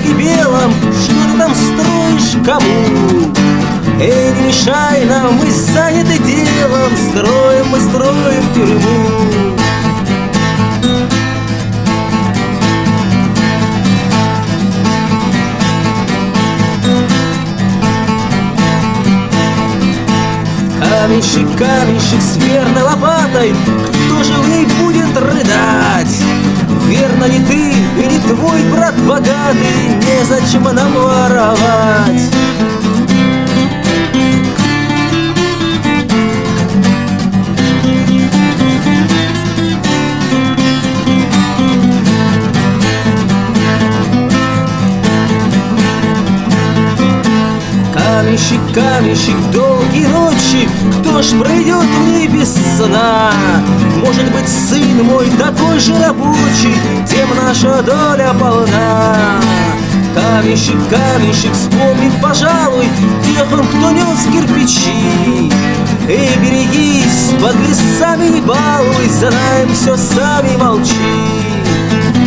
фартуке белом, что ты там строишь, кому? Эй, не мешай нам, мы заняты делом, строим мы, строим тюрьму. Каменщик, каменщик с верной лопатой, кто же в ней будет рыдать? Верно ли ты или твой брат богатый, незачем нам воровать. Каменщик, каменщик, долгие ночи, кто ж пройдет в ней без сна? Может быть, сын мой такой же рабочий, тем наша доля полна. Каменщик, каменщик, вспомнит, пожалуй, тех он, кто нес кирпичи. Эй, берегись, под лесами не балуй, за нами все сами молчи.